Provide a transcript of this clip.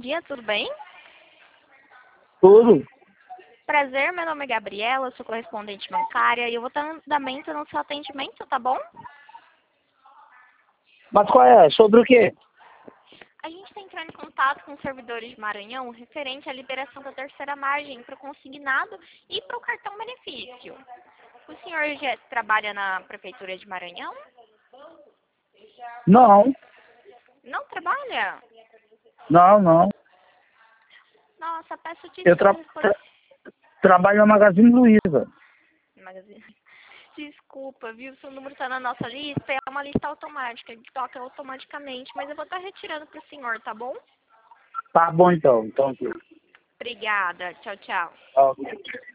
dia, tudo bem? Tudo. Prazer, meu nome é Gabriela, sou correspondente bancária e eu vou estar andamento no seu atendimento, tá bom? Mas qual é? Sobre o quê? A gente está entrando em contato com os servidores de Maranhão referente à liberação da terceira margem para o consignado e para o cartão benefício. O senhor já trabalha na Prefeitura de Maranhão? Não, Não trabalha? não. Nossa, peço Eu desculpas por... trabalho na Magazine Luiza. Magazine. Desculpa, viu? Seu número está na nossa lista, é uma lista automática, que toca automaticamente, mas eu vou estar retirando para o senhor, tá bom? Tá bom então. Então, Obrigada. Tchau, tchau. ok.